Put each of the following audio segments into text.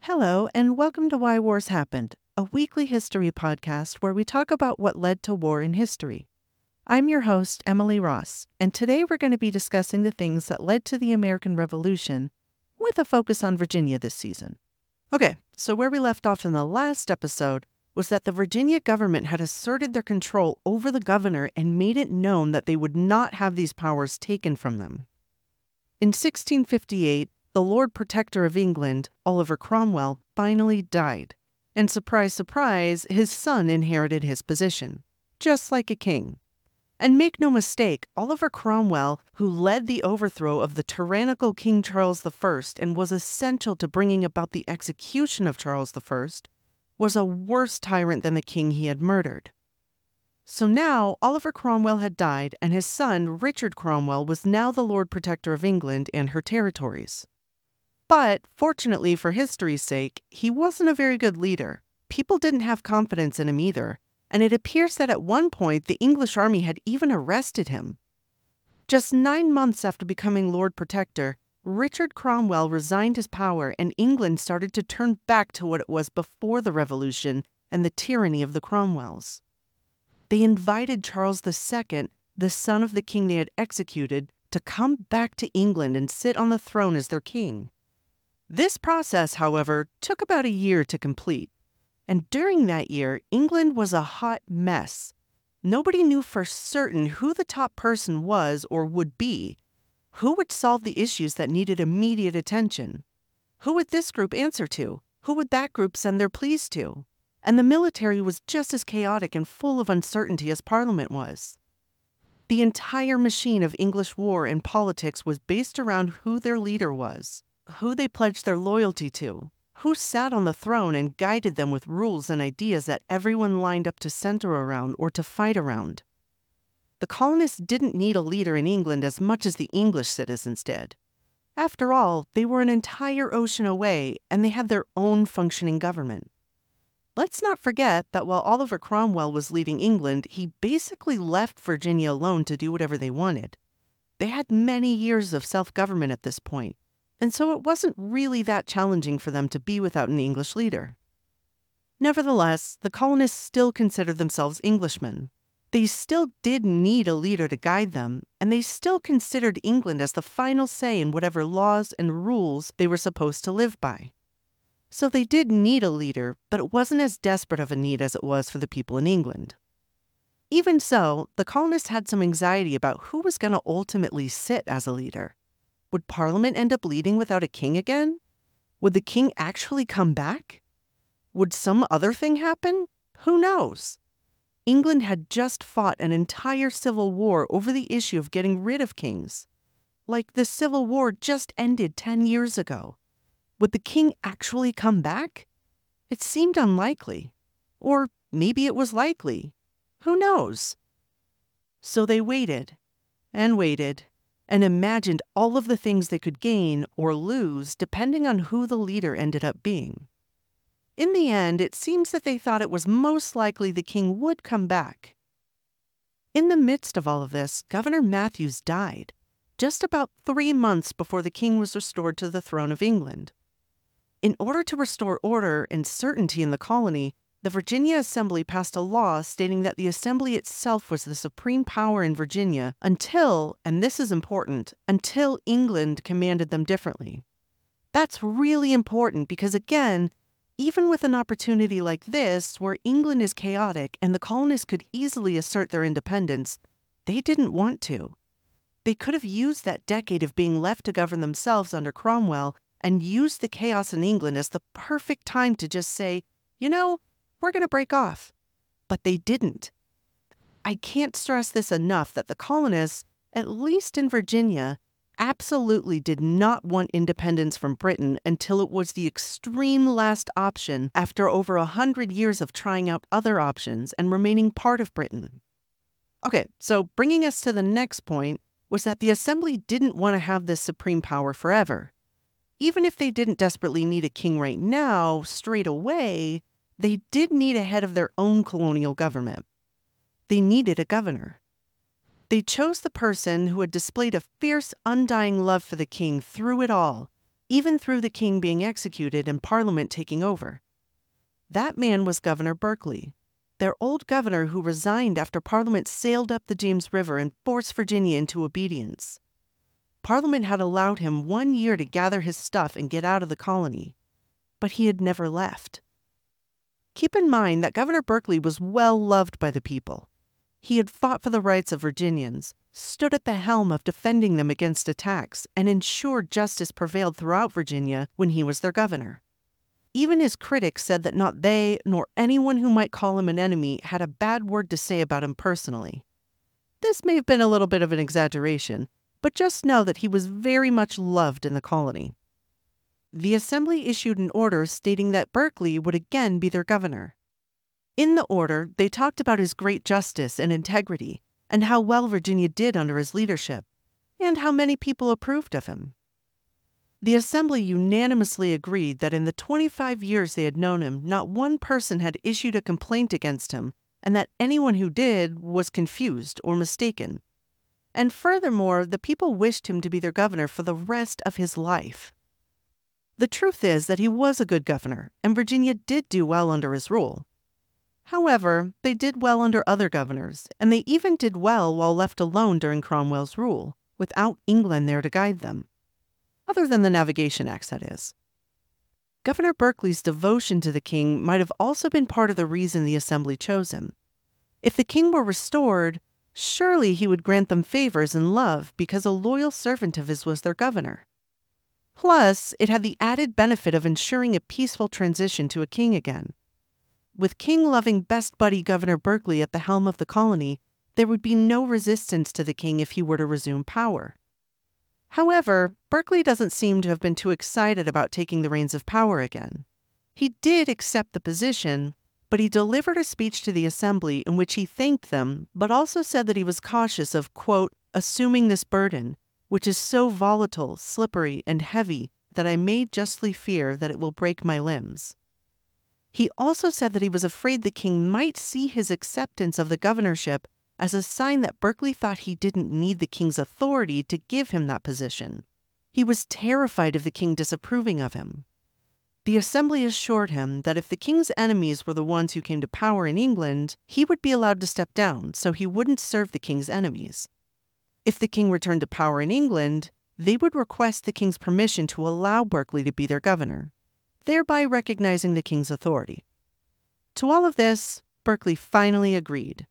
Hello, and welcome to Why Wars Happened, a weekly history podcast where we talk about what led to war in history. I'm your host, Emily Ross, and today we're going to be discussing the things that led to the American Revolution, with a focus on Virginia this season. Okay, so where we left off in the last episode was that the Virginia government had asserted their control over the governor and made it known that they would not have these powers taken from them. In 1658, the Lord Protector of England, Oliver Cromwell, finally died. And surprise, surprise, his son inherited his position, just like a king. And make no mistake, Oliver Cromwell, who led the overthrow of the tyrannical King Charles I and was essential to bringing about the execution of Charles I, was a worse tyrant than the king he had murdered. So now Oliver Cromwell had died, and his son, Richard Cromwell, was now the Lord Protector of England and her territories. But, fortunately for history's sake, he wasn't a very good leader. People didn't have confidence in him either, and it appears that at one point the English army had even arrested him. Just 9 months after becoming Lord Protector, Richard Cromwell resigned his power and England started to turn back to what it was before the Revolution and the tyranny of the Cromwells. They invited Charles II, the son of the king they had executed, to come back to England and sit on the throne as their king. This process, however, took about a year to complete. And during that year, England was a hot mess. Nobody knew for certain who the top person was or would be. Who would solve the issues that needed immediate attention? Who would this group answer to? Who would that group send their pleas to? And the military was just as chaotic and full of uncertainty as Parliament was. The entire machine of English war and politics was based around who their leader was, who they pledged their loyalty to, who sat on the throne and guided them with rules and ideas that everyone lined up to center around or to fight around. The colonists didn't need a leader in England as much as the English citizens did. After all, they were an entire ocean away and they had their own functioning government. Let's not forget that while Oliver Cromwell was leading England, he basically left Virginia alone to do whatever they wanted. They had many years of self-government at this point, and so it wasn't really that challenging for them to be without an English leader. Nevertheless, the colonists still considered themselves Englishmen. They still did need a leader to guide them, and they still considered England as the final say in whatever laws and rules they were supposed to live by. So they did need a leader, but it wasn't as desperate of a need as it was for the people in England. Even so, the colonists had some anxiety about who was going to ultimately sit as a leader. Would Parliament end up leading without a king again? Would the king actually come back? Would some other thing happen? Who knows? England had just fought an entire civil war over the issue of getting rid of kings. Like the Civil War just ended 10 years ago. Would the king actually come back? It seemed unlikely. Or maybe it was likely. Who knows? So they waited, and imagined all of the things they could gain or lose depending on who the leader ended up being. In the end, it seems that they thought it was most likely the king would come back. In the midst of all of this, Governor Matthews died, just about 3 months before the king was restored to the throne of England. In order to restore order and certainty in the colony, the Virginia Assembly passed a law stating that the Assembly itself was the supreme power in Virginia until, and this is important, until England commanded them differently. That's really important because, again, even with an opportunity like this, where England is chaotic and the colonists could easily assert their independence, they didn't want to. They could have used that decade of being left to govern themselves under Cromwell and used the chaos in England as the perfect time to just say, we're going to break off. But they didn't. I can't stress this enough that the colonists, at least in Virginia, absolutely did not want independence from Britain until it was the extreme last option after over 100 years of trying out other options and remaining part of Britain. Okay, so bringing us to the next point was that the Assembly didn't want to have this supreme power forever. Even if they didn't desperately need a king right now, straight away, they did need a head of their own colonial government. They needed a governor. They chose the person who had displayed a fierce, undying love for the king through it all, even through the king being executed and Parliament taking over. That man was Governor Berkeley, their old governor who resigned after Parliament sailed up the James River and forced Virginia into obedience. Parliament had allowed him 1 year to gather his stuff and get out of the colony, but he had never left. Keep in mind that Governor Berkeley was well loved by the people. He had fought for the rights of Virginians, stood at the helm of defending them against attacks, and ensured justice prevailed throughout Virginia when he was their governor. Even his critics said that not they, nor anyone who might call him an enemy, had a bad word to say about him personally. This may have been a little bit of an exaggeration, but just know that he was very much loved in the colony. The Assembly issued an order stating that Berkeley would again be their governor. In the order, they talked about his great justice and integrity, and how well Virginia did under his leadership, and how many people approved of him. The Assembly unanimously agreed that in the 25 years they had known him, not one person had issued a complaint against him, and that anyone who did was confused or mistaken. And furthermore, the people wished him to be their governor for the rest of his life. The truth is that he was a good governor, and Virginia did do well under his rule. However, they did well under other governors, and they even did well while left alone during Cromwell's rule, without England there to guide them. Other than the Navigation Acts, that is. Governor Berkeley's devotion to the king might have also been part of the reason the Assembly chose him. If the king were restored, surely he would grant them favors and love because a loyal servant of his was their governor. Plus, it had the added benefit of ensuring a peaceful transition to a king again. With king-loving best buddy Governor Berkeley at the helm of the colony, there would be no resistance to the king if he were to resume power. However, Berkeley doesn't seem to have been too excited about taking the reins of power again. He did accept the position, but he delivered a speech to the Assembly in which he thanked them, but also said that he was cautious of, quote, assuming this burden, which is so volatile, slippery, and heavy that I may justly fear that it will break my limbs. He also said that he was afraid the king might see his acceptance of the governorship as a sign that Berkeley thought he didn't need the king's authority to give him that position. He was terrified of the king disapproving of him. The Assembly assured him that if the king's enemies were the ones who came to power in England, he would be allowed to step down so he wouldn't serve the king's enemies. If the king returned to power in England, they would request the king's permission to allow Berkeley to be their governor, thereby recognizing the king's authority. To all of this, Berkeley finally agreed.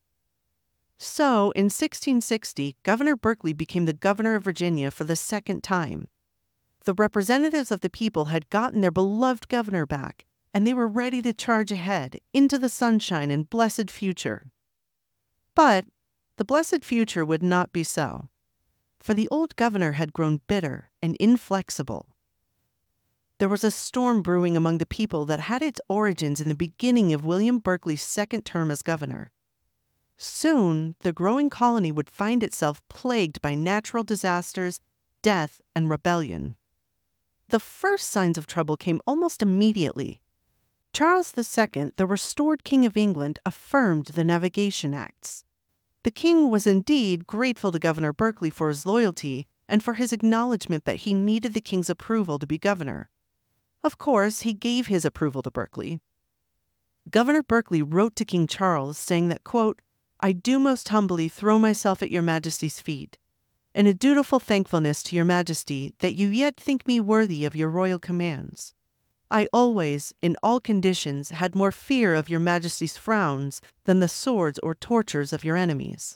So, in 1660, Governor Berkeley became the governor of Virginia for the second time. The representatives of the people had gotten their beloved governor back, and they were ready to charge ahead into the sunshine and blessed future. But the blessed future would not be so, for the old governor had grown bitter and inflexible. There was a storm brewing among the people that had its origins in the beginning of William Berkeley's second term as governor. Soon, the growing colony would find itself plagued by natural disasters, death, and rebellion. The first signs of trouble came almost immediately. Charles II, the restored King of England, affirmed the Navigation Acts. The king was indeed grateful to Governor Berkeley for his loyalty and for his acknowledgement that he needed the king's approval to be governor. Of course, he gave his approval to Berkeley. Governor Berkeley wrote to King Charles saying that, quote, I do most humbly throw myself at your majesty's feet, in a dutiful thankfulness to your majesty that you yet think me worthy of your royal commands. I always, in all conditions, had more fear of your majesty's frowns than the swords or tortures of your enemies.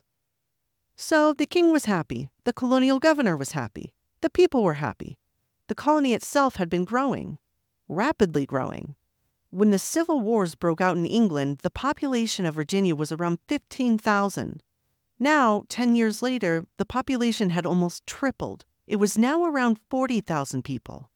So the king was happy, the colonial governor was happy, the people were happy. The colony itself had been growing, rapidly growing. When the civil wars broke out in England, the population of Virginia was around 15,000. Now, 10 years later, the population had almost tripled. It was now around 40,000 people.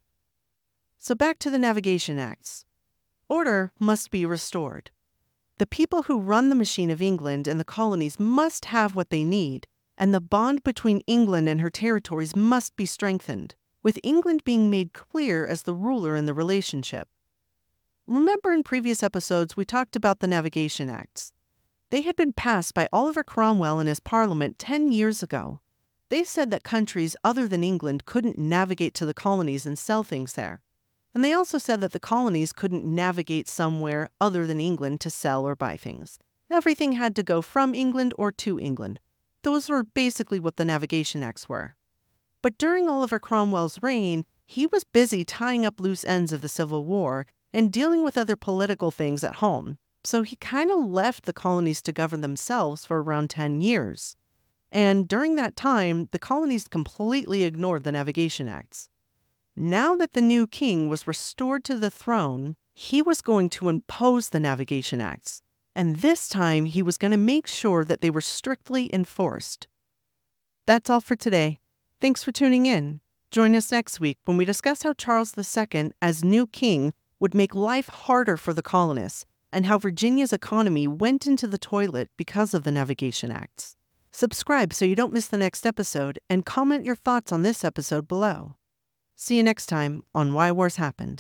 So back to the Navigation Acts. Order must be restored. The people who run the machine of England and the colonies must have what they need, and the bond between England and her territories must be strengthened, with England being made clear as the ruler in the relationship. Remember in previous episodes we talked about the Navigation Acts. They had been passed by Oliver Cromwell and his Parliament 10 years ago. They said that countries other than England couldn't navigate to the colonies and sell things there. And they also said that the colonies couldn't navigate somewhere other than England to sell or buy things. Everything had to go from England or to England. Those were basically what the Navigation Acts were. But during Oliver Cromwell's reign, he was busy tying up loose ends of the Civil War and dealing with other political things at home. So he kind of left the colonies to govern themselves for around 10 years. And during that time, the colonies completely ignored the Navigation Acts. Now that the new king was restored to the throne, he was going to impose the Navigation Acts. And this time, he was going to make sure that they were strictly enforced. That's all for today. Thanks for tuning in. Join us next week when we discuss how Charles II, as new king, would make life harder for the colonists, and how Virginia's economy went into the toilet because of the Navigation Acts. Subscribe so you don't miss the next episode, and comment your thoughts on this episode below. See you next time on Why Wars Happened.